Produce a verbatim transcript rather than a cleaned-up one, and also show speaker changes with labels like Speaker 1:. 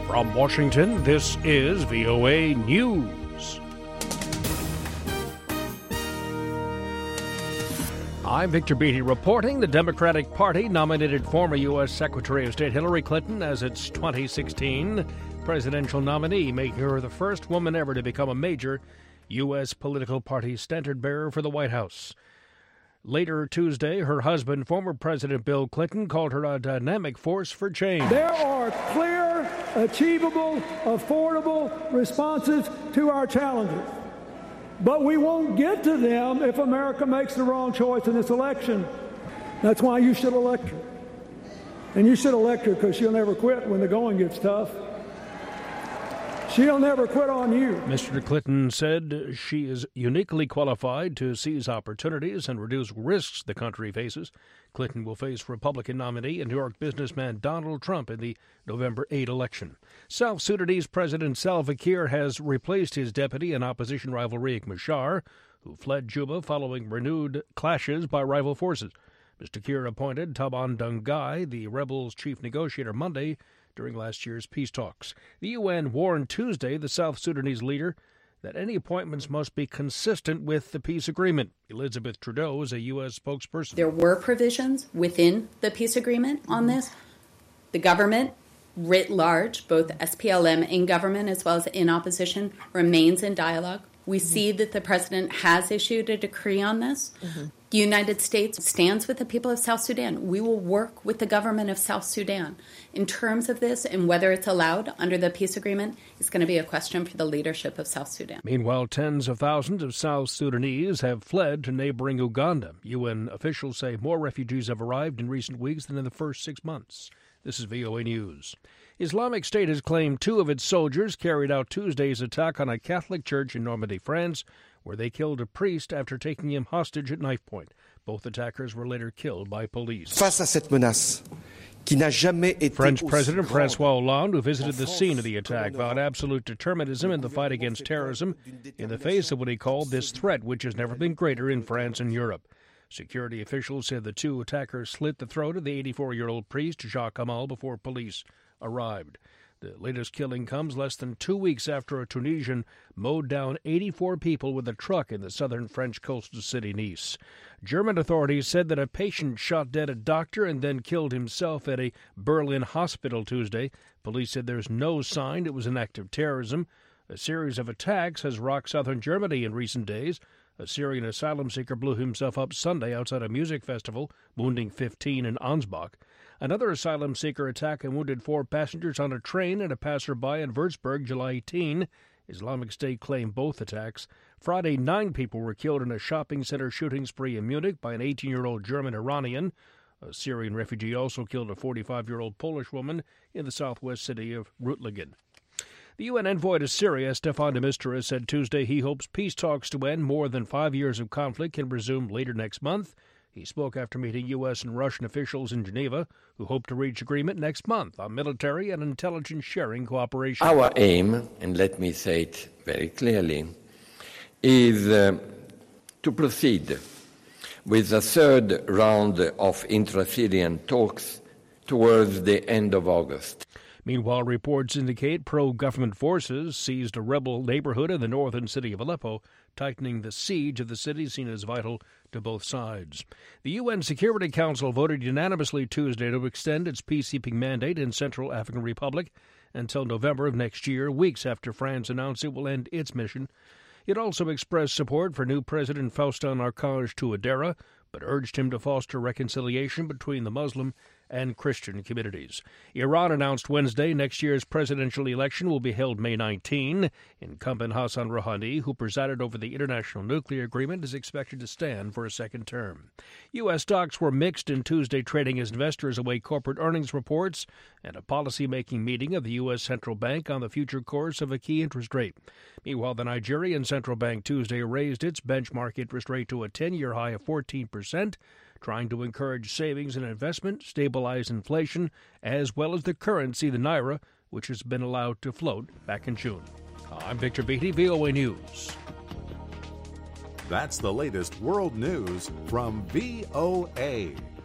Speaker 1: From Washington, this is V O A News. I'm Victor Beatty reporting. The Democratic Party nominated former U S Secretary of State Hillary Clinton as its twenty sixteen presidential nominee, making her the first woman ever to become a major U S political party standard-bearer for the White House. Later Tuesday, her husband, former President Bill Clinton, called her a dynamic force for change.
Speaker 2: There are clear, achievable, affordable responses to our challenges. But we won't get to them if America makes the wrong choice in this election. That's why you should elect her. And you should elect her because she'll never quit when the going gets tough. She'll never quit on you.
Speaker 1: Mister Clinton said she is uniquely qualified to seize opportunities and reduce risks the country faces. Clinton will face Republican nominee and New York businessman Donald Trump in the November eighth election. South Sudanese President Salva Kiir has replaced his deputy and opposition rival Riek Machar, who fled Juba following renewed clashes by rival forces. Mister Kiir appointed Taban Dangai, the rebels' chief negotiator, Monday during last year's peace talks. The U N warned Tuesday the South Sudanese leader that any appointments must be consistent with the peace agreement. Elizabeth Trudeau is a U S spokesperson.
Speaker 3: There were provisions within the peace agreement on this. The government, writ large, both S P L M in government as well as in opposition, remains in dialogue. We mm-hmm. see that the president has issued a decree on this. Mm-hmm. The United States stands with the people of South Sudan. We will work with the government of South Sudan. In terms of this and whether it's allowed under the peace agreement, it's going to be a question for the leadership of South Sudan.
Speaker 1: Meanwhile, tens of thousands of South Sudanese have fled to neighboring Uganda. U N officials say more refugees have arrived in recent weeks than in the first six months. This is V O A News. Islamic State has claimed two of its soldiers carried out Tuesday's attack on a Catholic church in Normandy, France, where they killed a priest after taking him hostage at knife point. Both attackers were later killed by police.
Speaker 4: Face à cette menace, qui n'a jamais été
Speaker 1: French President François Hollande, who visited the scene of the attack, vowed absolute determinism in the fight against terrorism in the face of what he called this threat, which has never been greater in France and Europe. Security officials said the two attackers slit the throat of the eighty-four-year-old priest, Jacques Amal, before police arrived. The latest killing comes less than two weeks after a Tunisian mowed down eighty-four people with a truck in the southern French coastal city Nice. German authorities said that a patient shot dead a doctor and then killed himself at a Berlin hospital Tuesday. Police said there's no sign it was an act of terrorism. A series of attacks has rocked southern Germany in recent days. A Syrian asylum seeker blew himself up Sunday outside a music festival, wounding fifteen in Ansbach. Another asylum seeker attacked and wounded four passengers on a train and a passerby in Würzburg July eighteenth. Islamic State claimed both attacks. Friday, nine people were killed in a shopping center shooting spree in Munich by an eighteen-year-old German Iranian. A Syrian refugee also killed a forty-five-year-old Polish woman in the southwest city of Reutlingen. The U N envoy to Syria, Staffan de Mistura, said Tuesday he hopes peace talks to end more than five years of conflict can resume later next month. He spoke after meeting U S and Russian officials in Geneva, who hope to reach agreement next month on military and intelligence sharing cooperation.
Speaker 5: Our aim, and let me say it very clearly, is uh, to proceed with the third round of intra-Syrian talks towards the end of August.
Speaker 1: Meanwhile, reports indicate pro-government forces seized a rebel neighborhood in the northern city of Aleppo, tightening the siege of the city seen as vital to both sides. The U N Security Council voted unanimously Tuesday to extend its peacekeeping mandate in Central African Republic until November of next year, weeks after France announced it will end its mission. It also expressed support for new President Faustin Archange Touadéra, but urged him to foster reconciliation between the Muslim and Christian communities. Iran announced Wednesday next year's presidential election will be held May nineteenth. Incumbent Hassan Rouhani, who presided over the international nuclear agreement, is expected to stand for a second term. U S stocks were mixed in Tuesday trading as investors await corporate earnings reports and a policy-making meeting of the U S Central Bank on the future course of a key interest rate. Meanwhile, the Nigerian Central Bank Tuesday raised its benchmark interest rate to a ten-year high of fourteen percent, trying to encourage savings and investment, stabilize inflation, as well as the currency, the naira, which has been allowed to float back in June. I'm Victor Beatty, V O A News.
Speaker 6: That's the latest world news from V O A.